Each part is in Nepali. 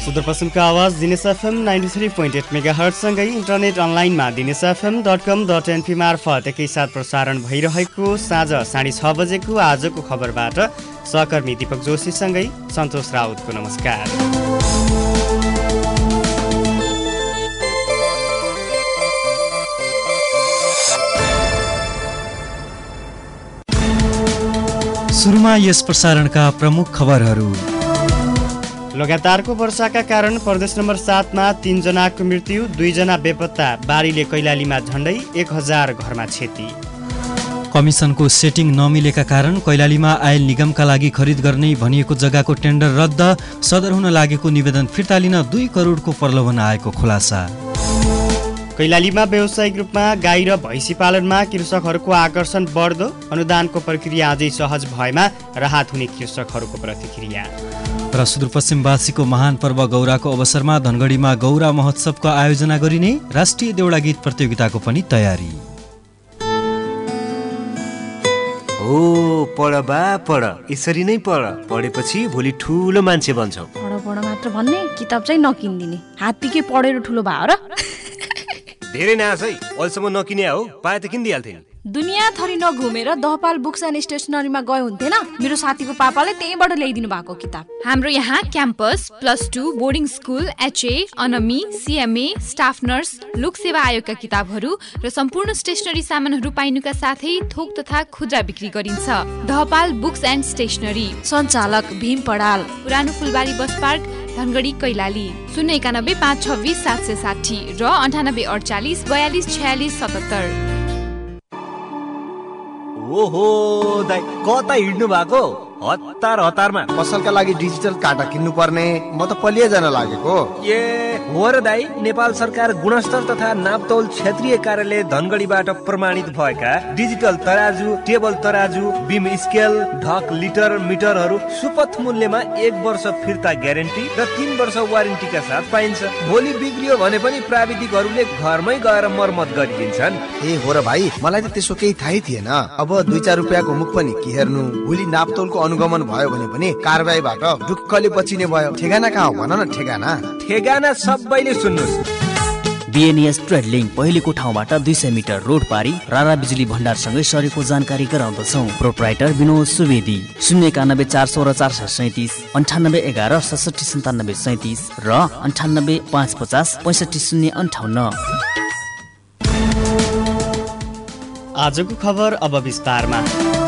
सुदूरपश्चिमको आवाज दिनेश एफएम 93.8 मेगाहर्जसँगै इन्टरनेट अनलाइनमा dinesfm.com.np मार्फत एकैसाथ प्रसारण भइरहेको साँझ 6:30 बजेको आजको खबरबाट सहकर्मी दीपक जोशीसँगै सन्तोष राउतको नमस्कार। सुरुमा यस प्रसारणका प्रमुख खबरहरू। लगातारको वर्षाका कारण प्रदेश नम्बर 7 मा 3 जनाको मृत्यु, 2 जना बेपत्ता। बाढीले कैलालीमा झण्डै 1000 घरमा क्षति। कमिसनको सेटिङ नमिलेका कारण कैलालीमा आयल निगमका लागि खरिद गर्ने भनिएको जग्गाको टेन्डर रद्द। सदर हुन लागेको निवेदन फिर्ता लिन 2 करोडको प्रलोभन आएको खुलासा। कैलालीमा व्यावसायिक रूपमा गाई र भैँसी पालनमा कृषकहरूको आकर्षण बढ्दो। अनुदानको प्रक्रिया अझै सहज भएमा राहत हुने कृषकहरूको प्रतिक्रिया। र सुदूरपश्चिमवासीको महान पर्व गौराको अवसरमा धनगढीमा गौरा महोत्सवको आयोजना गरिने। राष्ट्रिय देउडा गीत प्रतियोगिताको पनि तयारी। पढ बा पढ, यसरी नै पढ, पढेपछि भोलि ठुलो मान्छे बन्छौ। पढ मात्र भन्ने, किताब चाहिँ नकिन्दिने। हात्तीकै पढेर ठुलो भयो र। धेरै नास है, अहिलेसम्म नकिने हो, पाए त किनिदिहाल्थे नि। दुनियाँ थरी नघुमेर दहपाल बुक्स एन्ड स्टेसनरीमा गए हुन्थेन? मेरो साथीको पापाले त्यहीँबाट ल्याइदिनु भएको किताब। हाम्रो यहाँ क्याम्पस, +2, बोर्डिङ स्कुल, HA, अनमी, CMA, स्टाफ नर्स, लोक सेवा आयोगका किताबहरू र सम्पूर्ण स्टेसनरी सामानहरू पाइनुका साथै थोक तथा खुद्रा बिक्री गरिन्छ। दहपाल बुक्स एन्ड स्टेसनरी, सञ्चालक भीम पडाल, पुरानो फुलबारी बस पार्क, धनगढी कैलाली। 091 526 760 र 98 48 42 46 77। ओहो दाइ, कता हिँड्नु भएको? हतारमा पसलका लागि डिजिटल काटा किन्नु पर्ने, म त पलिया जान लागेको। हो र दाइ, नेपाल सरकार गुणस्तर तथा नापतौल क्षेत्रीय कार्यालय धनगढीबाट प्रमाणित भएका डिजिटल तराजु, टेबल तराजु, बिम स्केल, ढक, लिटर, मिटरहरू सुपथ मूल्यमा 1 वर्ष फिर्ता ग्यारेन्टी र 3 वर्ष वारेन्टीका साथ पाइन्छ। भोलि बिग्रियो भने पनि प्राविधिकहरूले घरमै गएर मर्मत गरिदिन्छन्। हो र भाइ, मलाई त त्यसो केही थाहै थिएन। अब 2-4 रुपियाँको मुख पनि के हेर्नु। भोलि नापतौलको अनुगमन भयो भने पनि कारबाहीबाट दुःखले बचिने भयो। ठेगाना कहाँ हो भन न? ठेगाना सबैले सुन्नुहोस्। BNS ट्रेड लिङ्क पहिलेको ठाउँबाट 200 मिटर रोड पारी रारा बिजुली भण्डारसँगै सरेको जानकारी गराउँदछौँ। प्रोप्राइटर विनोद सुवेदी। 091 400 र 437, 98 11 67 97 37 र 98 550 65 058। आजको खबर अब विस्तारमा।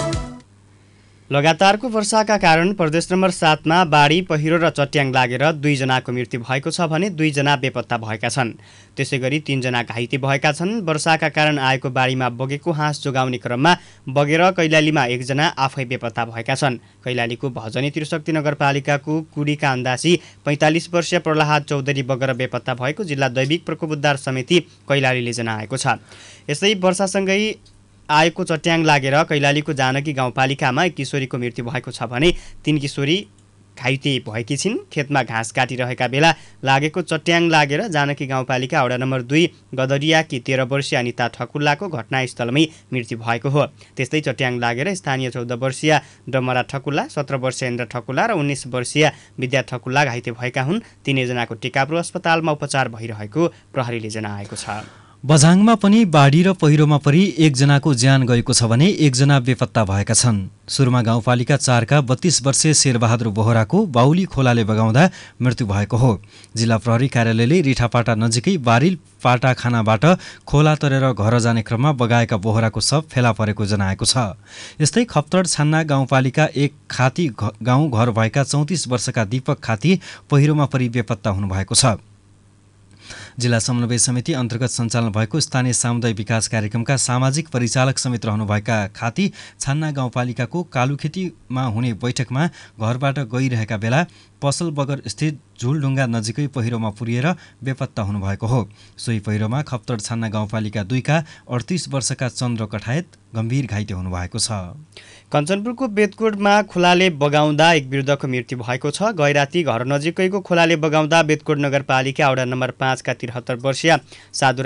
लगातारको वर्षाका कारण प्रदेश नम्बर 7 मा बाढी, पहिरो र चट्याङ लागेर 2 जनाको मृत्यु भएको छ भने 2 जना बेपत्ता भएका छन्। त्यसैगरी 3 जना घाइते भएका छन्। वर्षाका कारण आएको बाढीमा बगेको हाँस जोगाउने क्रममा बगेर कैलालीमा 1 जना आफै बेपत्ता भएका छन्। कैलालीको भजनी त्रिशक्ति नगरपालिकाको कुडीका अन्दासी 45 वर्षीय प्रहलाद चौधरी बगेर बेपत्ता भएको जिल्ला दैविक प्रकोपउद्धार समिति कैलालीले जनाएको छ। यसै वर्षासँगै आएको चट्याङ लागेर कैलालीको जानकी गाउँपालिकामा 1 किशोरीको मृत्यु भएको छ भने 3 किशोरी घाइते भएकी छिन्। खेतमा घाँस काटिरहेका बेला लागेको चट्याङ लागेर जानकी गाउँपालिका वडा नम्बर 2 गदरियाकी 13 वर्षीय अनिता ठकुल्लाको घटनास्थलमै मृत्यु भएको हो। त्यस्तै चट्याङ लागेर स्थानीय 14 वर्षीय डमरा ठकुल्ला, 17 वर्षीय इन्द्र ठकुल्ला र 19 वर्षीय विद्या ठकुल्ला घाइते भएका हुन्। तीनैजनाको टिकापुर अस्पतालमा उपचार भइरहेको प्रहरीले जनाएको छ। बझाङमा पनि बाढी र पहिरोमा परि 1 जनाको ज्यान गएको छ भने 1 जना बेपत्ता भएका छन्। सुरुमा गाउँपालिका 4 का 32 वर्षीय शेरबहादुर बोहराको बाउली खोलाले बगाउँदा मृत्यु भएको हो। जिल्ला प्रहरी कार्यालयले रिठापाटा नजिकै बारिल पाटा खानाबाट खोला तरेर घर जाने क्रममा बगाएका बोहराको शव फेला परेको जनाएको छ। यस्तै खप्तड छान्ना गाउँपालिका 1 खाती गाउँ घर भएका 34 वर्षका दीपक खाती पहिरोमा परि बेपत्ता हुनुभएको छ। जिल्ला समन्वय समिति अन्तर्गत सञ्चालन भएको स्थानीय सामुदायिक विकास कार्यक्रमका सामाजिक परिचालक समेत रहनुभएका खाती छान्ना गाउँपालिकाको कालुखेतीमा हुने बैठकमा घरबाट गइरहेका बेला पसल बगर स्थित झुलढुङ्गा नजिकै पहिरोमा पुरिएर बेपत्ता हुनुभएको हो। सोही पहिरोमा खप्तड छान्ना गाउँपालिका 2 का 38 वर्षका चन्द्र कठायत गम्भीर घाइते हुनुभएको छ। कञ्चनपुरको बेतकोटमा खोलाले बगाउँदा 1 वृद्धको मृत्यु भएको छ। गैराती घर नजिकैको खोलाले बगाउँदा बेतकोट नगरपालिका वडा नम्बर 5 का 73 वर्षीय साधुराम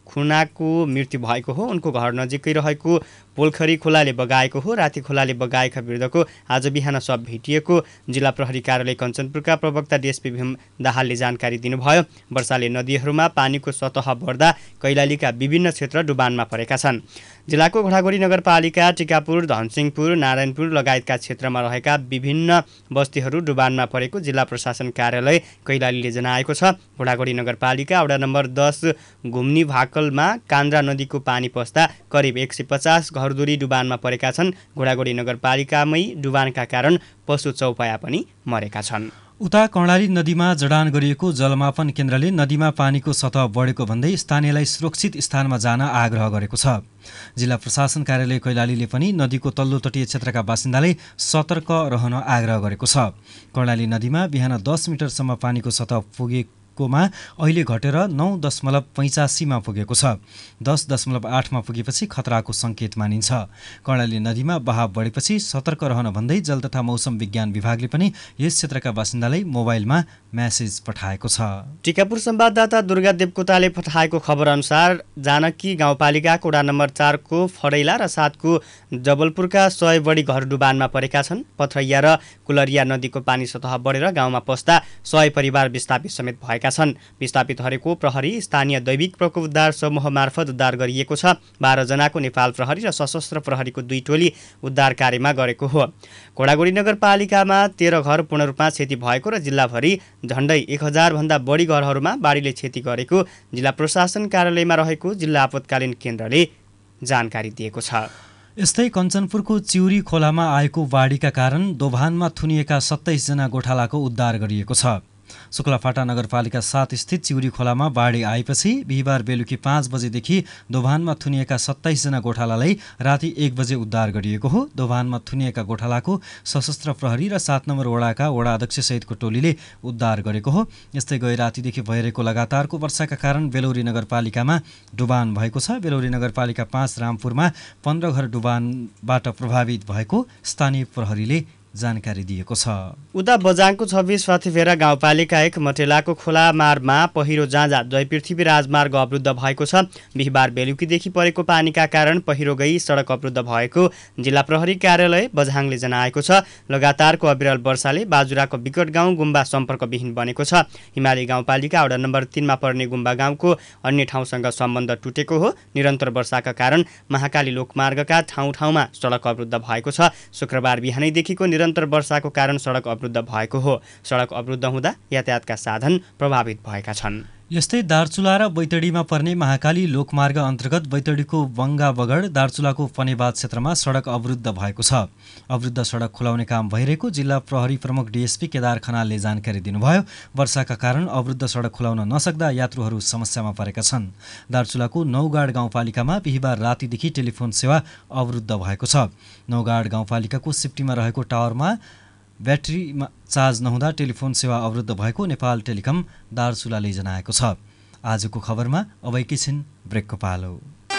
खुनाको मृत्यु भएको हो। उनको घर नजिकै रहेको पोलखरी खोलाले बगाएको हो। राति खोलाले बगाएका वृद्धको आज बिहान शव भेटिएको जिल्ला प्रहरी कार्यालय कञ्चनपुरका प्रवक्ता डीएसपी भीम दाहालले जानकारी दिनुभयो। वर्षाले नदीहरूमा पानीको सतह बढ्दा कैलालीका विभिन्न क्षेत्र डुबानमा परेका छन्। जिल्लाको घोडागोडी नगरपालिका, टिकापुर, धनसिंहपुर, नारायणपुर लगायतका क्षेत्रमा रहेका विभिन्न बस्तीहरू डुबानमा परेको जिल्ला प्रशासन कार्यालय कैलालीले जनाएको छ। घोडागोडी नगरपालिका वडा नम्बर 10 घुम्नी भाकलमा कान्द्रा नदीको पानी पस्दा करिब 150 घरधुरी डुबानमा परेका छन्। घोडागोडी नगरपालिकामै डुबानका कारण पशु चौपाया पनि मरेका छन्। उता कर्णाली नदीमा जडान गरिएको जलमापन केन्द्रले नदीमा पानीको सतह बढेको भन्दै स्थानीयलाई सुरक्षित स्थानमा जान आग्रह गरेको छ। जिल्ला प्रशासन कार्यालय कैलालीले पनि नदीको तल्लो तटीय क्षेत्रका बासिन्दाले सतर्क रहन आग्रह गरेको छ। कर्णाली नदीमा बिहान 10 मिटरसम्म पानीको सतह पुगेकोमा अहिले घटेर 9.85 मा पुगेको छ। 10.8 मा पुगेपछि खतराको सङ्केत मानिन्छ। कर्णाली नदीमा बहाव बढेपछि सतर्क रहन भन्दै जल तथा मौसम विज्ञान विभागले पनि यस क्षेत्रका बासिन्दालाई मोबाइलमा मेसेज पठाएको छ। टिकापुर संवाददाता दुर्गा देवकोटाले पठाएको खबर अनुसार जानकी गाउँपालिकाको वडा नम्बर 4 को फडैला र 7 को जबलपुरका 100 बढी घर डुबानमा परेका छन्। पथरैया र कुलरिया नदीको पानी सतह बढेर गाउँमा पस्दा 100 परिवार विस्थापित समेत भएका छन्। विस्थापितहरूको प्रहरी स्थानीय दैविक प्रकोप उद्धार समूह मार्फत उद्धार गरिएको छ। 12 जनाको नेपाल प्रहरी र सशस्त्र प्रहरीको 2 टोली उद्धार कार्यमा गरेको हो। घोडागोडी नगरपालिकामा 13 घर पूर्ण रूपमा क्षति भएको र जिल्लाभरि झण्डै 1000 भन्दा बढी घरहरूमा बाढीले क्षति गरेको जिल्ला प्रशासन कार्यालयमा रहेको जिल्ला आपतकालीन केन्द्रले जानकारी दिएको छ। यस्तै कञ्चनपुरको चिउरी खोलामा आएको बाढीका कारण दोभानमा थुनिएका 27 जना गोठालाको उद्धार गरिएको छ। शुक्लाफाटा नगरपालिका 7 स्थित चिउरी खोलामा बाढी आएपछि बिहिबार बेलुकी 5 बजेदेखि दोभानमा थुनिएका 27 जना गोठालालाई राति 1 बजे उद्धार गरिएको हो। दोभानमा थुनिएका गोठालाको सशस्त्र प्रहरी र 7 नम्बर वडाका वडा अध्यक्ष सहितको टोलीले उद्धार गरेको हो। यस्तै गए रातिदेखि भइरहेको लगातारको वर्षाका कारण बेलौरी नगरपालिकामा डुबान भएको छ। बेलौरी नगरपालिका 5 रामपुरमा 15 घर डुबानबाट प्रभावित भएको स्थानीय प्रहरीले जानकारी दिएको छ। उता बजाङको 26 फाथीभेरा गाउँपालिका 1 मटेलाको खोला मारमा पहिरो जाँदा जयपृथ्वी राजमार्ग अवरुद्ध भएको छ। बिहिबार बेलुकीदेखि परेको पानीका कारण पहिरो गई सडक अवरुद्ध भएको जिल्ला प्रहरी कार्यालय बझाङले जनाएको छ। लगातारको अविरल वर्षाले बाजुराको विकट गाउँ गुम्बा सम्पर्कविहीन बनेको छ। हिमाली गाउँपालिका वडा नम्बर 3 मा पर्ने गुम्बा गाउँको अन्य ठाउँसँग सम्बन्ध टुटेको हो। निरन्तर वर्षाका कारण महाकाली लोकमार्गका ठाउँ-ठाउँमा सडक अवरुद्ध भएको छ। शुक्रबार बिहानैदेखिको निरन्तर वर्षाको कारण सडक अवरुद्ध भएको हो। सडक अवरुद्ध हुँदा यातायातका साधन प्रभावित भएका छन्। यस्तै दार्चुला र बैतडीमा पर्ने महाकाली लोकमार्ग अन्तर्गत बैतडीको बङ्गा बगड दार्चुलाको पनेबाद क्षेत्रमा सडक अवरुद्ध भएको छ। अवरुद्ध सडक खुलाउने काम भइरहेको जिल्ला प्रहरी प्रमुख डीएसपी केदार खनालले जानकारी दिनुभयो। वर्षाका कारण अवरुद्ध सडक खुलाउन नसक्दा यात्रुहरू समस्यामा परेका छन्। दार्चुलाको नौगाड गाउँपालिकामा बिहिबार रातिदेखि टेलिफोन सेवा अवरुद्ध भएको छ। नौगाड गाउँपालिकाको सिफ्टीमा रहेको टावरमा ब्याट्रीमा चार्ज नहुँदा टेलिफोन सेवा अवरुद्ध भएको नेपाल टेलिकम दार्चुलाले जनाएको छ। आजको खबरमा अब एकैछिन ब्रेकको पालो।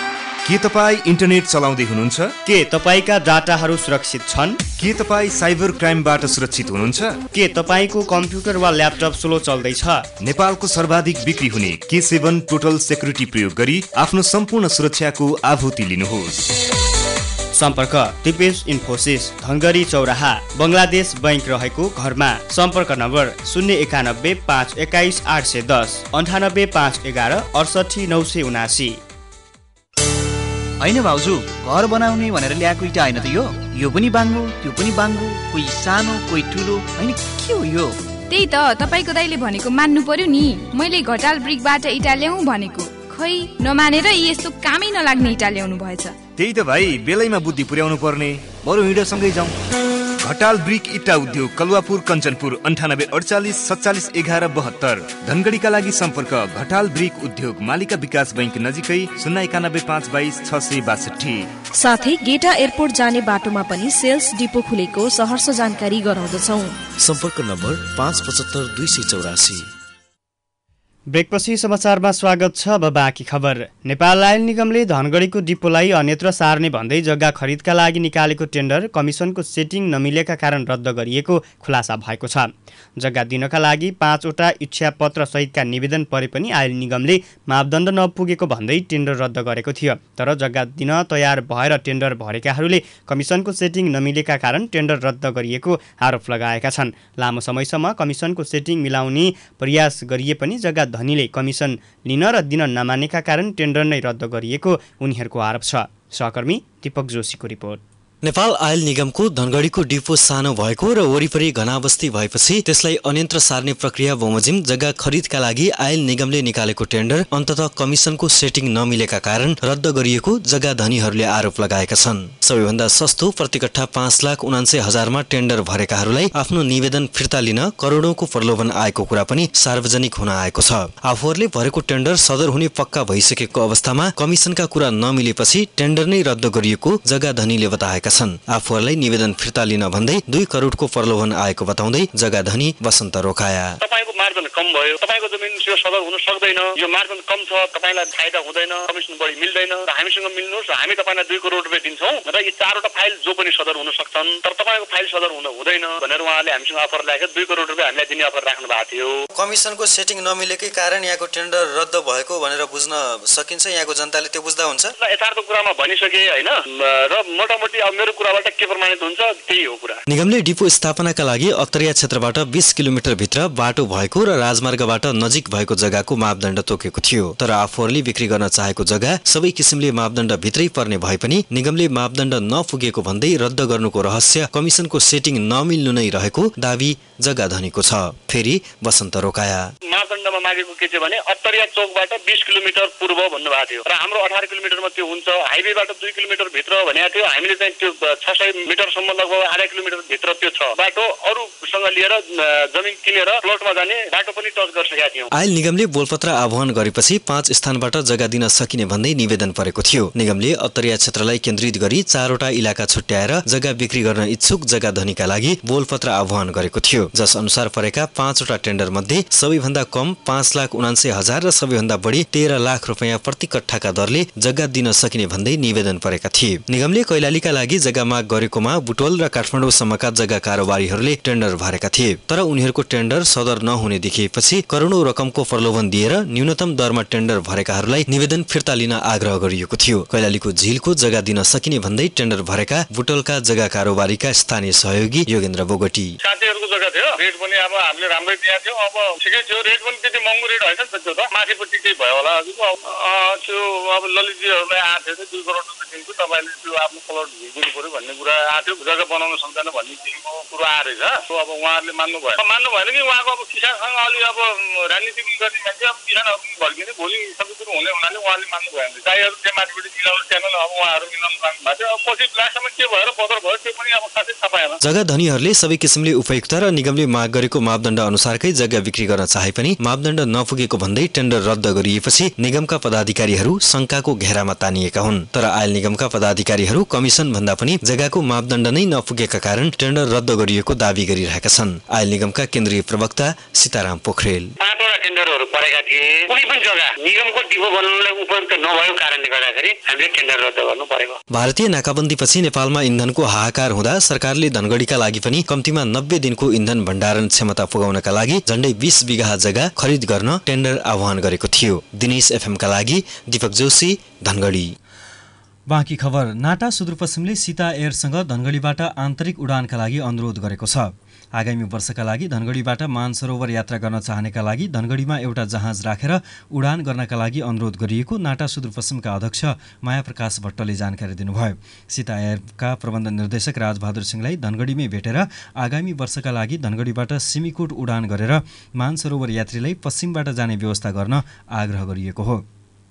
के तपाईँ इन्टरनेट चलाउँदै हुनुहुन्छ? के तपाईँका डाटाहरू सुरक्षित छन्? के तपाईँ साइबर क्राइमबाट सुरक्षित हुनुहुन्छ? के तपाईँको कम्प्युटर वा ल्यापटप स्लो चल्दैछ? नेपालको सर्वाधिक बिक्री हुने K7 टोटल सेक्युरिटी प्रयोग गरी आफ्नो सम्पूर्ण सुरक्षाको आभूति लिनुहोस्। सम्पर्क दिपेश इन्फोसिस धनगढी चौराहा बङ्गलादेश बैंक रहेको घरमा। सम्पर्क नम्बर 091 521 810 98 511 68 979। होइन भाउजू, घर बनाउने भनेर ल्याएको इँटा होइन त यो पनि बाङ्गो त्यो पनि बाङ्गो, कोही सानो कोही ठुलो, होइन के हो यो? त्यही त तपाईँको दाइले भनेको मान्नु पर्यो नि। मैले घटाल ब्रिकबाट इँटा ल्याउँ भनेको, खै नमानेर यस्तो कामै नलाग्ने इँटा ल्याउनु भएछ। त्यही त भाइ, बेलैमा बुद्धि पुर्याउनु पर्ने। बरु हिँडसँगै जाउँ। घटाल ब्रिक इट्टा उद्योग कलुवापुर कञ्चनपुर 98 48 47 11 72। धनगढीका लागि सम्पर्क घटाल ब्रिक उद्योग मालिका विकास बैंक नजिकै 091 522 662। साथै गेटा एयरपोर्ट जाने बाटोमा पनि सेल्स डिपो खुलेको सहर्ष जानकारी गराउँदछौ। सम्पर्क नम्बर 575 284। ब्रेकपछि समाचारमा स्वागत छ। अब बाँकी खबर। नेपाल आयल निगमले धनगढीको डिपोलाई अन्यत्र सार्ने भन्दै जग्गा खरिदका लागि निकालेको टेन्डर कमिसनको सेटिङ नमिलेका कारण रद्द गरिएको खुलासा भएको छ। जग्गा दिनका लागि 5 वटा इच्छापत्र सहितका निवेदन परे पनि आयल निगमले मापदण्ड नपुगेको भन्दै टेन्डर रद्द गरेको थियो। तर जग्गा दिन तयार भएर टेन्डर भरेकाहरूले कमिसनको सेटिङ नमिलेका कारण टेन्डर रद्द गरिएको आरोप लगाएका छन्। लामो समयसम्म कमिसनको सेटिङ मिलाउने प्रयास गरिए पनि जग्गा धनीले कमिसन लिन र दिन नमानेका कारण टेन्डर नै रद्द गरिएको उनीहरूको आरोप छ। सहकर्मी दीपक जोशीको रिपोर्ट। नेपाल आयल निगमको धनगढीको डिपो सानो भएको र वरिपरि घनाबस्ती भएपछि त्यसलाई अन्यत्र सार्ने प्रक्रिया बमोजिम जग्गा खरिदका लागि आयल निगमले निकालेको टेन्डर अन्ततः कमिसनको सेटिङ नमिलेका कारण रद्द गरिएको जग्गा धनीहरूले आरोप लगाएका छन्। सबैभन्दा सस्तो प्रति कट्ठा 5,79,000मा टेन्डर भरेकाहरूलाई आफ्नो निवेदन फिर्ता लिन करोडौंको प्रलोभन आएको कुरा पनि सार्वजनिक हुन आएको छ। आफूहरूले भरेको टेन्डर सदर हुने पक्का भइसकेको अवस्थामा कमिसनका कुरा नमिलेपछि टेन्डर नै रद्द गरिएको जग्गा धनीले बताएका छन्। आफूहरूलाई निवेदन फिर्ता लिन भन्दै 2 करोडको प्रलोभन आएको बताउँदै जग्गा धनी वसन्त रोकाया। तपाईको मार्जन कम भयो, तपाईको जमिन यो सदर हुन सक्दैन, यो मार्जन कम छ, तपाईलाई फाइदा हुँदैन, कमिसन बढी मिल्दैन, र हामीसँग मिल्नुस्, हामी तपाईलाई 2 करोड रुपैयाँ दिन्छौं र यी 4 वटा फाइल जो पनि सदर हुन सक्छन्, तर तपाईको फाइल सदर हुँदैन भनेर उहाँले हामीसँग अफर ल्याएको 2 करोड रुपैयाँ हामीलाई दिने अफर राख्नु भएको थियो। कमिसनको सेटिङ नमिलेकै कारण यहाँको टेन्डर रद्द भएको भनेर बुझ्न सकिन्छ? यहाँको जनताले त्यो बुझ्दा हुन्छ? यथार्थ कुरामा भनिसके हैन, र मोटामोटी अब मेरो कुराबाट के प्रमाणित हुन्छ त्यही हो कुरा। निगमले डिपो स्थापनाका लागि अत्तरिया क्षेत्रबाट 20 किलोमिटर भित्र बाटो भएको र राजमार्गबाट नजिक भएको जग्गाको मापदण्ड तोकेको थियो। तर आफूहरूले बिक्री गर्न चाहेको जग्गा सबै किसिमले मापदण्ड भित्रै पर्ने भए पनि निगमले मापदण्ड नपुगेको भन्दै रद्द गर्नुको रहस्य कमिसनको सेटिङ नमिल्नु नै रहेको दाबी जग्गा धनीको छ। फेरि वसन्त रोकाया। मापदण्डमा मागेको के छ भने अत्तरिया चौकबाट 20 किलोमिटर पूर्व भन्नुभएको थियो र हाम्रो 18 किलोमिटरमा त्यो हुन्छ। हाइवेबाट 2 किलोमिटर भित्र भनेको थियो, हामीले चाहिँ त्यो 600 मिटरसम्म लगभग आधा किलोमिटर भित्र त्यो छ बाटो। अरूसँग लिएर जमिन किनेर प्लटमा जाने बाटो पनि टच गरिसकेका थियौं। आयल निगमले बोलपत्र आह्वान गरेपछि 5 स्थानबाट जग्गा दिन सकिने भन्दै निवेदन परेको थियो। निगमले अत्तरिया क्षेत्रलाई केन्द्रित गरी 4 वटा इलाका छुट्याएर जग्गा बिक्री गर्न इच्छुक जग्गा धनीका लागि बोलपत्र आह्वान गरेको थियो, जस अनुसार परेका 5 वटा टेन्डर मध्ये सबैभन्दा कम 5,79,000 र सबैभन्दा बढी 13 लाख रुपैयाँ प्रति कट्ठाका दरले जग्गा दिन सकिने भन्दै निवेदन परेका थिए। निगमले कैलालीका लागि जग्गा माग गरेकोमा बुटोल र काठमाडौँसम्मका जग्गा कारोबारीहरूले टेन्डर भरेका थिए। तर उनीहरूको टेन्डर सदर नहुने देखिएपछि करोडौं रकमको प्रलोभन दिएर न्यूनतम दरमा टेन्डर भरेकाहरूलाई निवेदन फिर्ता लिन आग्रह गरिएको थियो। कैलालीको झिलको जग्गा दिन सकिने भन्दै टेन्डर भरेका बुटोलका जग्गा कारोबारीका स्थानीय सहयोगी योगेन्द्र बोगटी। साथीहरूको जग्गा थियो, रेट पनि अब हामीले राम्रै दिएको थियो। अब ठिकै थियो, रेट पनि त्यति महँगो रेट होइन नि त, त्यो त माथिपट्टि केही भयो होला। त्यो अब ललितजीहरूलाई आएको थियो 2 करोड रुपियाँ दिन्छु, तपाईँले त्यो आफ्नो प्लट दिनु पर्यो भन्ने कुरा आएको थियो। जग्गा बनाउन सक्दैन भन्ने किसिमको कुरो आएर अब उहाँहरूले मान्नु भएन कि उहाँको अब किसानसँग अलि अब राजनीति पनि गर्ने मान्छे, अब किसानहरू पनि भड्किने भोलि सबै कुरो हुने हुनाले उहाँले मान्नु भएन। गाईहरू त्यहाँ माथिपट्टि मिलाउनु च्यानल अब उहाँहरू मिलाउनु माग्नु भएको थियो। अब पछि लास्टमा के भएर बदर भयो त्यो पनि अब खासै थाहा पाएन। जग्गा धनीहरूले सबै किसिमले उपयुक्त र निगमले माग गरेको मापदण्ड अनुसारकै जग्गा बिक्री गर्न चाहे पनि मापदण्ड नपुगेको भन्दै टेन्डर रद्द गरिएपछि निगमका पदाधिकारीहरू शंकाको घेरामा तानिएका हुन्। तर आयल निगमका पदाधिकारीहरू कमिसन भन्दा पनि जग्गाको मापदण्ड नै नपुगेका कारण टेन्डर रद्द गरिएको दावी गरिरहेका छन्। आयल निगमका केन्द्रीय प्रवक्ता सीताराम पोखरेल। 5 वटा टेन्डरहरू परेका थिए, कुनै पनि जग्गा निगमको डिपो बनाउनलाई उपयुक्त नभएको कारणले गर्दाखेरि हामीले टेन्डर रद्द गर्नु परेको। भारतीय नाकाबन्दीपछि नेपालमा इन्धनको हाहाकार हुँदा सरकारले धनगढीका लागि पनि कम्तीमा 90 दिनको इन्धन भण्डारण क्षमता पुगाउनका लागि झण्डै 20 बिघा जग्गा खरिद गर्न टेन्डर आह्वान गरेको थियो। दिनेश एफएमका लागि दीपक जोशी, धनगढी। बाँकी खबर। नाटा सुदूरपश्चिमले सीता एयरसँग धनगढीबाट आन्तरिक उडानका लागि अनुरोध गरेको छ। आगामी वर्षका लागि धनगढीबाट मानसरोवर यात्रा गर्न चाहनेका लागि धनगढीमा एउटा जहाज राखेर उडान गर्नका लागि अनुरोध गरिएको नाटा सुदूरपश्चिमका अध्यक्ष माया प्रकाश भट्टले जानकारी दिनुभयो। सीता एयरका प्रबन्ध निर्देशक राजबहादुर सिंहलाई धनगढीमै भेटेर आगामी वर्षका लागि धनगढीबाट सिमीकोट उडान गरेर मानसरोवर यात्रीलाई पश्चिमबाट जाने व्यवस्था गर्न आग्रह गरिएको हो।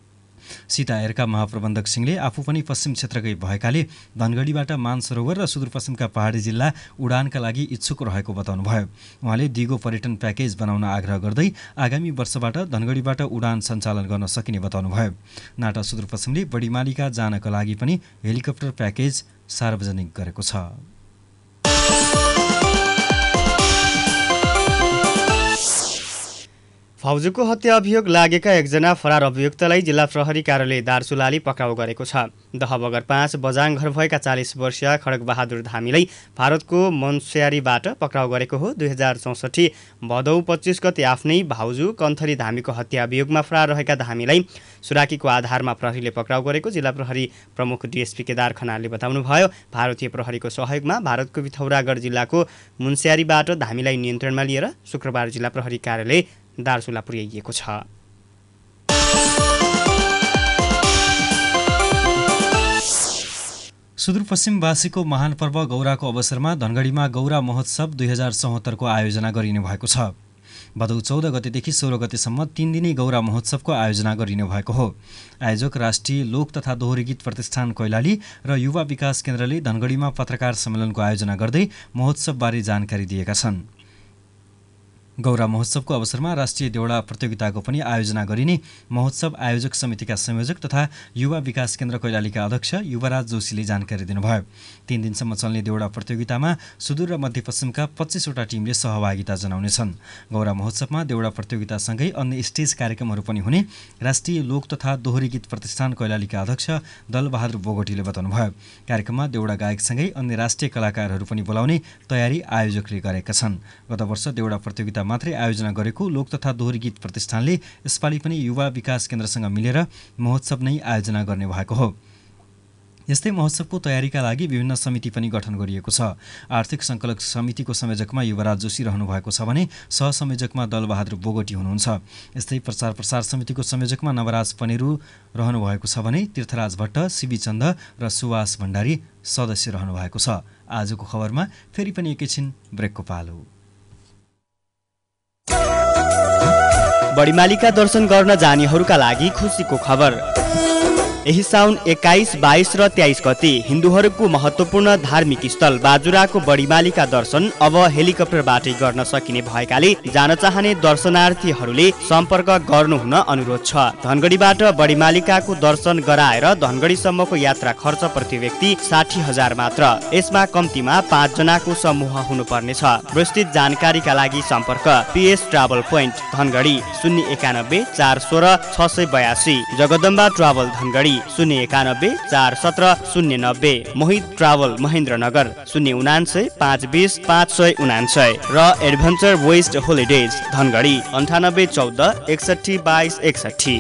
सीता एयरका महाप्रबन्धक सिंहले आफू पनि पश्चिम क्षेत्रकै भएकाले धनगढीबाट मानसरोवर र सुदूरपश्चिमका पहाडी जिल्ला उडानका लागि इच्छुक रहेको बताउनुभयो। उहाँले दिगो पर्यटन प्याकेज बनाउन आग्रह गर्दै आगामी वर्षबाट धनगढीबाट उडान सञ्चालन गर्न सकिने बताउनुभयो। नाटा सुदूरपश्चिमले बढीमालीका जानका लागि पनि हेलिकप्टर प्याकेज सार्वजनिक गरेको छ। भाउजूको हत्या अभियोग लागेका एकजना फरार अभियुक्तलाई जिल्ला प्रहरी कार्यालय दार्चुलाले पक्राउ गरेको छ। दहबगर 5 बजाङ घर भएका 40 वर्षीय खड्गबहादुर धामीलाई भारतको मनस्यारीबाट पक्राउ गरेको हो। 2064 भदौ 25 गते आफ्नै भाउजू कन्थरी धामीको हत्या अभियोगमा फरार रहेका धामीलाई सुराकीको आधारमा प्रहरीले पक्राउ गरेको जिल्ला प्रहरी प्रमुख डीएसपी केदार खनालले बताउनुभयो। भारतीय प्रहरीको सहयोगमा भारतको पिथौरागढ जिल्लाको मुन्स्यारीबाट धामीलाई नियन्त्रणमा लिएर शुक्रबार जिल्ला प्रहरी कार्यालय दार्चुला पुर्याइएको छ। सुदूरपश्चिमवासीको महान पर्व गौराको अवसरमा धनगढीमा गौरा महोत्सव 2074 को आयोजना गरिने भएको छ। भदौ 14 गतेदेखि 16 गतेसम्म 3 दिने गौरा महोत्सवको आयोजना गरिने भएको हो। आयोजक राष्ट्रिय लोक तथा दोहोरी गीत प्रतिष्ठान कैलाली र युवा विकास केन्द्रले धनगढीमा पत्रकार सम्मेलनको आयोजना गर्दै महोत्सवबारे जानकारी दिएका छन्। गौरा महोत्सवको अवसरमा राष्ट्रिय देउडा प्रतियोगिताको पनि आयोजना गरिने महोत्सव आयोजक समितिका संयोजक तथा युवा विकास केन्द्र कैलालीका अध्यक्ष युवराज जोशीले जानकारी दिनुभयो। 3 दिनसम्म चल्ने देउडा प्रतियोगितामा सुदूर र मध्यपश्चिमका 25 वटा टिमले सहभागिता जनाउनेछन्। गौरा महोत्सवमा देउडा प्रतियोगितासँगै अन्य स्टेज कार्यक्रमहरू पनि हुने राष्ट्रिय लोक तथा दोहोरी गीत प्रतिष्ठान कैलालीका अध्यक्ष दलबहादुर बोगटीले बताउनुभयो। कार्यक्रममा देउडा गायकसँगै अन्य राष्ट्रिय कलाकारहरू पनि बोलाउने तयारी आयोजकले गरेका छन्। गत वर्ष देउडा प्रतियोगिता मात्रै आयोजना गरेको लोक तथा दोहोरी गीत प्रतिष्ठानले यसपालि पनि युवा विकास केन्द्रसँग मिलेर महोत्सव नै आयोजना गर्ने भएको हो। यस्तै महोत्सवको तयारीका लागि विभिन्न समिति पनि गठन गरिएको छ। आर्थिक सङ्कलक समितिको संयोजकमा युवराज जोशी रहनु भएको छ भने सहसंयोजकमा दलबहादुर बोगटी हुनुहुन्छ। यस्तै प्रचार प्रसार समितिको संयोजकमा नवराज पनेरू रहनु भएको छ भने तीर्थराज भट्ट, सिबी चन्द र सुवास भण्डारी सदस्य रहनु भएको छ। आजको खबरमा फेरि पनि एकैछिन ब्रेकको पालो। बडीमालीका दर्शन गर्न जानेहरूका लागि खुसीको खबर। यही साउन 21, 22 र 23 गते हिन्दूहरूको महत्त्वपूर्ण धार्मिक स्थल बाजुराको बडीमालीका दर्शन अब हेलिकप्टरबाटै गर्न सकिने भएकाले जान चाहने दर्शनार्थीहरूले सम्पर्क गर्नुहुन अनुरोध छ। धनगढीबाट बडीमालीकाको दर्शन गराएर धनगढीसम्मको यात्रा खर्च प्रति व्यक्ति 60,000 मात्र। यसमा कम्तीमा 5 जनाको समूह हुनुपर्नेछ। विस्तृत जानकारीका लागि सम्पर्क PS travel point Dhangadhi 091 416 682, Jagdamba travel Dhangadhi 091 417 090, Mohit travel Mahendranagar 099 520 599 र एडभेन्चर वेस्ट होलिडेज धनगढी 98 14 61 22 61।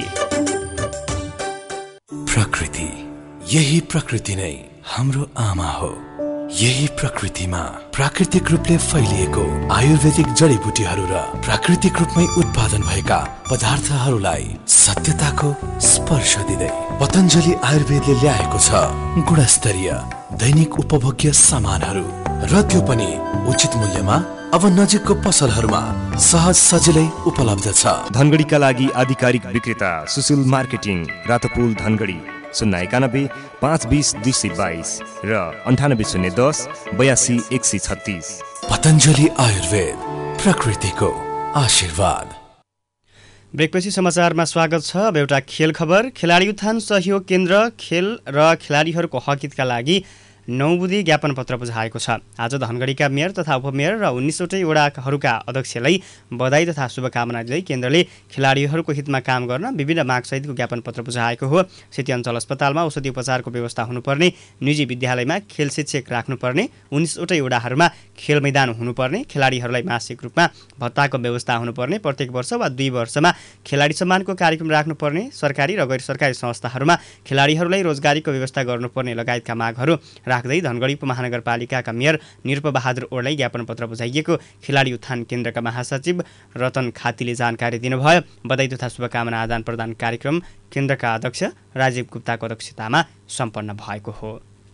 प्रकृति, यही प्रकृति नै हाम्रो आमा हो। यही प्रकृतिमा प्राकृतिक रूपले फैलिएको आयुर्वेदिक जडीबुटीहरू र प्राकृतिक रूपमै उत्पादन भएका पदार्थहरूलाई सत्यताको स्पर्श दिँदै पतञ्जलि आयुर्वेदले ल्याएको छ गुणस्तरीय दैनिक उपभोग्य सामानहरू, र त्यो पनि उचित मूल्यमा। अब नजिकको पसलहरूमा सहज सजिलै उपलब्ध छ। धनगढीका लागि आधिकारिक विक्रेता सुशील मार्केटिङ, रातोपुल धनगढी 091 520 222 र 98 010 82 136। पतञ्जलि आयुर्वेद, प्रकृतिको आशीर्वाद। ब्रेकपछि समाचारमा स्वागत छ। अब एउटा खेल खबर। खेलाडी उत्थान सहयोग केन्द्र खेल र खेलाडीहरूको हकितका लागि 9 बुँदे ज्ञापन पत्र बुझाएको छ। आज धनगढीका मेयर तथा उपमेयर र 19वटै वडाहरूका अध्यक्षलाई बधाई तथा शुभकामना दिँदै केन्द्रले खेलाडीहरूको हितमा काम गर्न विभिन्न मागसहितको ज्ञापन पत्र बुझाएको हो। सेती अञ्चल अस्पतालमा औषधि उपचारको व्यवस्था हुनुपर्ने, निजी विद्यालयमा खेल शिक्षक राख्नुपर्ने, 19वटै वडाहरूमा खेल मैदान हुनुपर्ने, खेलाडीहरूलाई मासिक रूपमा भत्ताको व्यवस्था हुनुपर्ने, प्रत्येक वर्ष वा 2 वर्षमा खेलाडी सम्मानको कार्यक्रम राख्नुपर्ने, सरकारी र गैर सरकारी संस्थाहरूमा खेलाडीहरूलाई रोजगारीको व्यवस्था गर्नुपर्ने लगायतका मागहरू राख्दै धनगढी उपमहानगरपालिकाका मेयर निरुपबहादुर ओडलाई ज्ञापन पत्र बुझाइएको खेलाडी उत्थान केन्द्रका महासचिव रतन खातीले जानकारी दिनुभयो। बधाई तथा शुभकामना आदान प्रदान कार्यक्रम केन्द्रका अध्यक्ष राजीव गुप्ताको अध्यक्षतामा सम्पन्न भएको हो।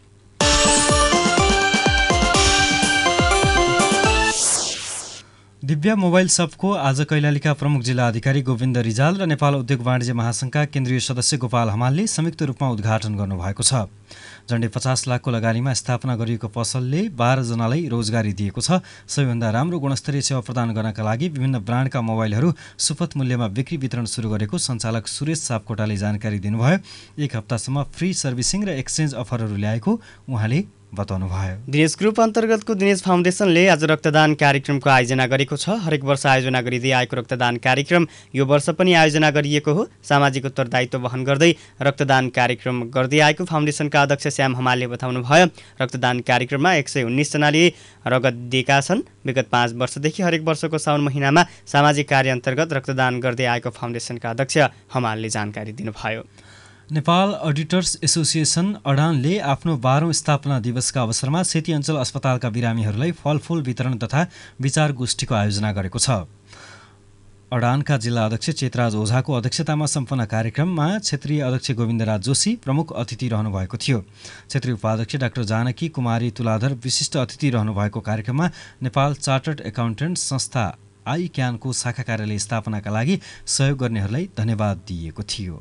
दिव्या मोबाइल सपको आज कैलालीका प्रमुख जिल्ला अधिकारी गोविन्द रिजाल र नेपाल उद्योग वाणिज्य महासङ्घका केन्द्रीय सदस्य गोपाल हमालले संयुक्त रूपमा उद्घाटन गर्नुभएको छ। झण्डै 50 लाखको लगानीमा स्थापना गरिएको पसलले 12 जनालाई रोजगारी दिएको छ। सबैभन्दा राम्रो गुणस्तरीय सेवा प्रदान गर्नका लागि विभिन्न ब्रान्डका मोबाइलहरू सुपथ मूल्यमा बिक्री वितरण सुरु गरेको सञ्चालक सुरेश सापकोटाले जानकारी दिनुभयो। 1 हप्तासम्म फ्री सर्भिसिङ र एक्सचेन्ज अफरहरू ल्याएको उहाँले बताउनुभयो। दिनेश ग्रुप अन्तर्गतको दिनेश फाउन्डेसनले आज रक्तदान कार्यक्रमको आयोजना गरेको छ। हरेक वर्ष आयोजना गरिँदै आएको रक्तदान कार्यक्रम यो वर्ष पनि आयोजना गरिएको हो। सामाजिक उत्तरदायित्व वहन गर्दै रक्तदान कार्यक्रम गर्दै आएको फाउन्डेसनका अध्यक्ष श्याम हमालले बताउनुभयो। रक्तदान कार्यक्रममा 119 जनाले रगत दिएका छन्। विगत 5 वर्षदेखि हरेक वर्षको साउन महिनामा सामाजिक कार्य अन्तर्गत रक्तदान गर्दै आएको फाउन्डेसनका अध्यक्ष हमालले जानकारी दिनुभयो। नेपाल अडिटर्स एसोसिएसन अडानले आफ्नो 12औं स्थापना दिवसका अवसरमा सेती अञ्चल अस्पतालका बिरामीहरूलाई फलफुल वितरण तथा विचार गोष्ठीको आयोजना गरेको छ। अडानका जिल्ला अध्यक्ष चेतराज ओझाको अध्यक्षतामा सम्पन्न कार्यक्रममा क्षेत्रीय अध्यक्ष गोविन्दराज जोशी प्रमुख अतिथि रहनुभएको थियो। क्षेत्रीय उपाध्यक्ष डाक्टर जानकी कुमारी तुलाधर विशिष्ट अतिथि रहनुभएको कार्यक्रममा नेपाल चार्टर्ड एकाउन्टेन्ट संस्था आइक्यानको शाखा कार्यालय स्थापनाका लागि सहयोग गर्नेहरूलाई धन्यवाद दिइएको थियो।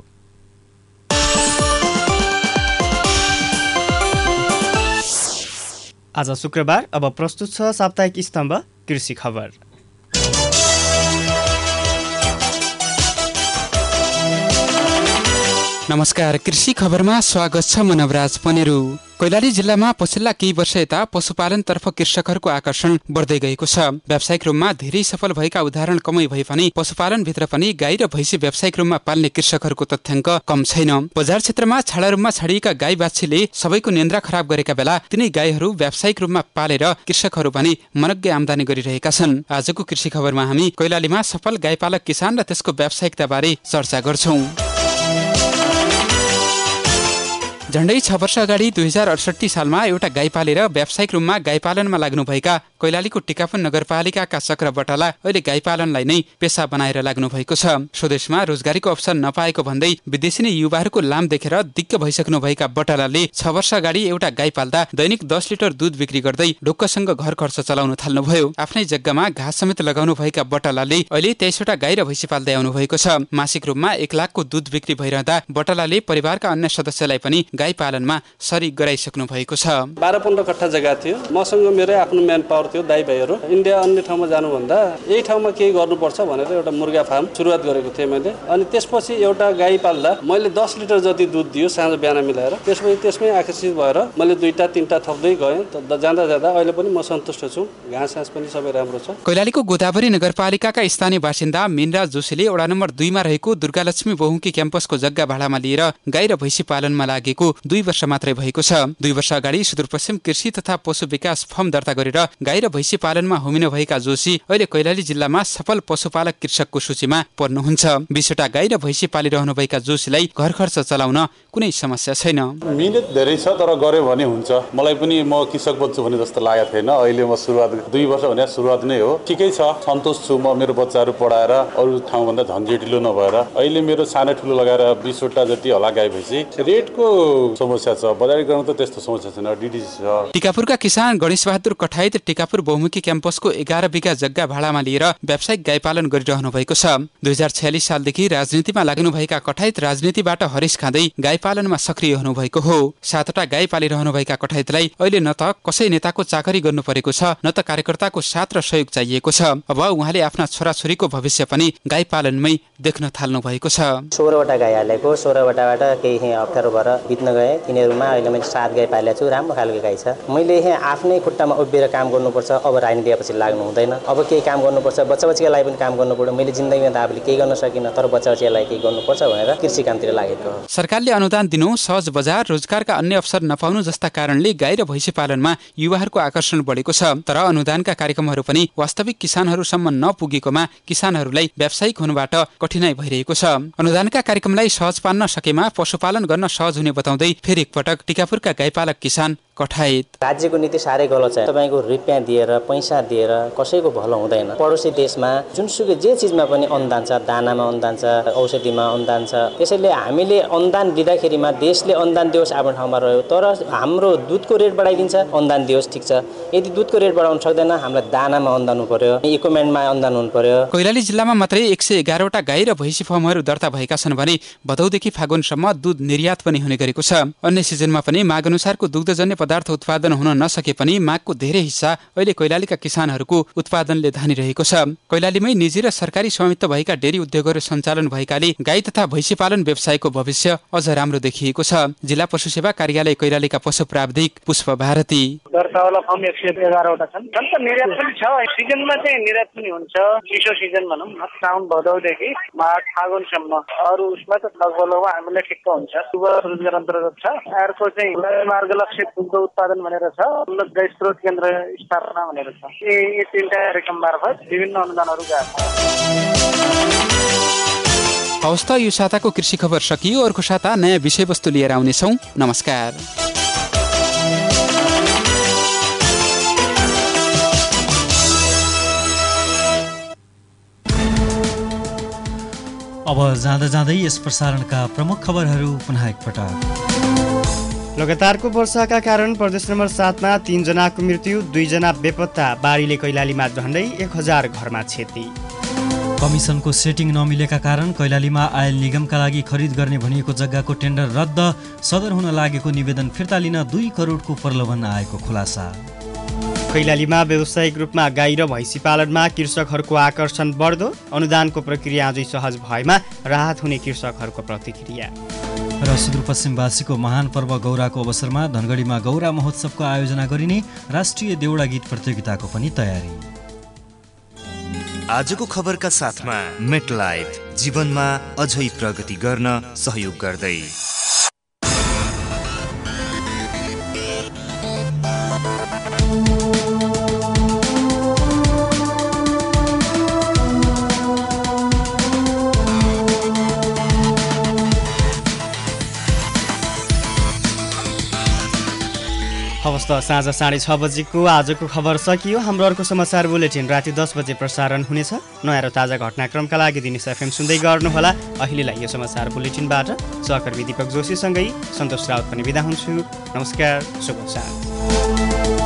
आज शुक्रबार। अब प्रस्तुत छ साप्ताहिक स्तम्भ कृषि खबर। नमस्कार, कृषि खबरमा स्वागत छ। म नवराज पनेरू। कैलाली जिल्लामा पछिल्ला केही वर्ष यता पशुपालनतर्फ कृषकहरूको आकर्षण बढ्दै गएको छ। व्यावसायिक रूपमा धेरै सफल भएका उदाहरण कमै भए पनि पशुपालनभित्र पनि गाई र भैँसी व्यावसायिक रूपमा पाल्ने कृषकहरूको तथ्याङ्क कम छैन। बजार क्षेत्रमा छाडा रूपमा छाडिएका गाई बाछीले सबैको निन्द्रा खराब गरेका बेला तिनै गाईहरू व्यावसायिक रूपमा पालेर कृषकहरू पनि मनग्गे आमदानी गरिरहेका छन्। आजको कृषि खबरमा हामी कैलालीमा सफल गाईपालक किसान र त्यसको व्यावसायिकताबारे चर्चा गर्छौं। झण्डै 6 वर्ष अगाडि 2068 सालमा एउटा गाई पालेर व्यावसायिक रूपमा गाईपालनमा लाग्नुभएका कैलालीको टिकापुर नगरपालिकाका चक्र बटाला अहिले गाईपालनलाई नै पेसा बनाएर लाग्नु भएको छ। स्वदेशमा रोजगारीको अवसर नपाएको भन्दै विदेशी युवाहरूको लाम देखेर दिक्क भइसक्नुभएका बटालाले 6 वर्ष अगाडि एउटा गाई पाल्दा दैनिक 10 लिटर दूध बिक्री गर्दै ढुक्कसँग घर खर्च चलाउन थाल्नुभयो। आफ्नै जग्गामा घाँस समेत लगाउनु भएका बटालाले अहिले 23वटा गाई र भैँसी पाल्दै आउनु भएको छ। मासिक रूपमा 1 लाखको दूध बिक्री भइरहँदा बटालाले परिवारका अन्य सदस्यलाई पनि गाई पालनमा सरिक गराइसक्नु भएको छ। 12-15 कट्ठा जग्गा थियो। मसँग मेरो आफ्नो म्यान पावर थियो। दाइ भाइहरू इन्डिया अन्य ठाउँमा जानुभन्दा यही ठाउँमा केही गर्नुपर्छ भनेर एउटा मुर्गा फार्म सुरुवात गरेको थिएँ मैले। अनि त्यसपछि एउटा गाई पाल्दा मैले 10 लिटर जति दूध दियो साँझ बिहान मिलाएर। त्यसमै आकर्षित भएर मैले 2-3टा थप्दै गएँ। जाँदा अहिले पनि म सन्तुष्ट छु। घाँस पनि सबै राम्रो छ। कैलालीको गोदावरी नगरपालिकाका स्थानीय बासिन्दा मिनराज जोशीले वडा नम्बर 2 मा रहेको दुर्गालक्ष्मी बहुमुखी क्याम्पसको जग्गा भाडामा लिएर गाई र भैँसी पालनमा लागेको 2 वर्ष मात्रै भएको छ। 2 वर्ष अगाडि सुदूरपश्चिम कृषि तथा पशु विकास फर्म दर्ता गरेर गाई र भैँसी पालनमा होमिनु भएका जोशी अहिले कैलाली जिल्लामा सफल पशुपालक कृषकको सूचीमा पर्नुहुन्छ। 20वटा गाई र भैँसी पालिरहनु भएका जोशीलाई घर खर्च चलाउन कुनै समस्या छैन। मिहिनेत धेरै छ तर गर्यो भने हुन्छ। मलाई पनि म कृषक बन्छु भने जस्तो लागेको थिएन। अहिले म सुरुवात 2 वर्ष भने सुरुवात नै हो। ठिकै छ, सन्तोष छु। म मेरो बच्चाहरू पढाएर अरू ठाउँभन्दा झन्झटिलो नभएर अहिले मेरो सानो ठुलो लगाएर 20वटा जति होला गाई भैँसी। रेटको समस्या छ, बजारीकरण त त्यस्तो समस्या छैन। डिडिसी छ। टिकापुरका किसान गणेश बहादुर कठायत टिकापुर बहुमुखी क्याम्पसको 11 बिघा जग्गा भाडामा लिएर व्यावसायिक गाईपालन गरिरहनु भएको छ। 2046 सालदेखि राजनीतिमा लाग्नुभएका कठायत राजनीतिबाट हरेस खाँदै गाईपालनमा सक्रिय हुनुभएको हो। 7वटा गाई पालिरहनु भएका कठायतलाई अहिले न त कसै नेताको चाकरी गर्नु परेको छ न त कार्यकर्ताको साथ र सहयोग चाहिएको छ। अब उहाँले आफ्ना छोराछोरीको भविष्य पनि गाईपालनमै देख्न थाल्नु भएको छ। 16वटा गाई हालेको, 16वटाबाट केही अप्ठ्यारो भएर बित्न गए। तिनीहरूमा अहिले मैले 7 गाई पालेको छु। राम्रो खालको गाई छ। मैले आफ्नै खुट्टामा उभिएर काम गर्नुपर्छ। अब राजनीतिपछि लाग्नु हुँदैन। अब केही काम गर्नुपर्छ। बच्चा-बच्चीका लागि पनि काम गर्नु पर्यो। मैले जिन्दगीमा त आफूले केही गर्न सकिनँ, तर बच्चा-बच्चीका लागि केही गर्नुपर्छ भनेर कृषि कामतिर लागेको हो। सरकारले अनुदान दिनु, सहज बजार, रोजगारका अन्य अवसर नपाउनु जस्ता कारणले गाई र भैँसी पालनमा युवाहरूको आकर्षण बढेको छ। तर अनुदानका कार्यक्रमहरू पनि वास्तविक किसानहरूसम्म नपुगेकोमा किसानहरूलाई व्यावसायिक हुनुबाट कठिनाई भइरहेको छ। अनुदानका कार्यक्रमलाई सहज पार्न सकेमा पशुपालन गर्न सहज हुने बताउँदै फेरि एकपटक टिकापुरका गाईपालक किसान कठायत राज्यको नीति साह्रै गलत छ। तपाईको रुपियाँ दिएर पैसा दिएर कसैको भलो हुँदैन। पडोसी देशमा जुनसुकै जे चिजमा पनि अनुदान छ, दानामा अनुदान छ, औषधिमा अनुदान छ। त्यसैले हामीले अनुदान दिँदाखेरिमा देशले अनुदान दियोस् आफ्नो ठाउँमा रह्यो, तर हाम्रो दुधको रेट बढाइदिन्छ, अनुदान दियोस् ठिक छ। यदि दुधको रेट बढाउन सक्दैन हामीलाई दानामा अनुदान हुनु पर्यो, इक्विपमेन्टमा अनुदान हुनु पर्यो। कैलाली जिल्लामा मात्रै 111वटा गाई र भैँसी फर्महरू दर्ता भएका छन् भने भदौदेखि फागुनसम्म दुध निर्यात पनि हुने गरेको छ। अन्य सिजनमा पनि माग अनुसारको दुग्धजन्य पदार्थ उत्पादन हुन नसके पनि मागको धेरै हिस्सा अहिले कैलालीका किसानहरूको उत्पादनले धानिरहेको छ। कैलालीमै निजी र सरकारी स्वामित्व भएका डेरी उद्योगहरू सञ्चालन भएकाले गाई तथा भैँसी पालन व्यवसायको भविष्य अझ राम्रो देखिएको छ। जिल्ला पशु सेवा कार्यालय कैलालीका पशु प्राविधिक पुष्प भारती दर्तावाला फर्म 111 छन्। अन्त निर्यात पनि छ। सिजनमा चाहिँ निर्यात पनि हुन्छ। चिसो सिजन भनौँ न, साउन भदौदेखि माघ फागुनसम्म। अरू उसमा त लगभग हामीलाई ठिक्क हुन्छ। युवा रोजगार अन्तर्गत छ। अर्को चाहिँ मार्ग लक्ष्य दुग्ध उत्पादन भनेर छ। उन्नत गाई स्रोत केन्द्र स्थापना भनेर छ। यी तीनटा कार्यक्रम मार्फत विभिन्न अनुदानहरू गएको छ। हवस् त, यो साताको कृषि खबर सकियो। अर्को साता नयाँ विषयवस्तु लिएर आउनेछौँ। नमस्कार। अब जाँदा जाँदै यस प्रसारणका प्रमुख खबरहरू पुनः एकपटक। लगातारको वर्षाका कारण प्रदेश नम्बर 7 मा 3 जनाको मृत्यु, 2 जना बेपत्ता। बाढीले कैलालीमा झण्डै 1000 घरमा क्षति। कमिसनको सेटिङ नमिलेका कारण कैलालीमा आयल निगमका लागि खरिद गर्ने भनिएको जग्गाको टेन्डर रद्द। सदर हुन लागेको निवेदन फिर्ता लिन 2 करोडको प्रलोभन आएको खुलासा। कैलालीमा व्यावसायिक रूपमा गाई र भैँसी पालनमा कृषकहरूको आकर्षण बढ्दो। अनुदानको प्रक्रिया अझै सहज भएमा राहत हुने कृषकहरूको प्रतिक्रिया। र सुदूरपश्चिमवासीको महान पर्व गौराको अवसरमा धनगढीमा गौरा महोत्सवको आयोजना गरिने राष्ट्रिय देउडा गीत प्रतियोगिताको पनि तयारी। आजको खबरका साथमा मेटलाइफ, जीवनमा अझै प्रगति गर्न सहयोग गर्दै। हवस् त, साँझ 6:30 बजेको आजको खबर सकियो। हाम्रो अर्को समाचार बुलेटिन राति 10 बजे प्रसारण हुनेछ। नयाँ र ताजा घटनाक्रमका लागि दिनेश FM सुन्दै गर्नुहोला। अहिलेलाई यो समाचार बुलेटिनबाट सहकर्मी दीपक जोशीसँगै सन्तोष राउत पनि बिदा हुन्छु। नमस्कार, शुभ साँझ।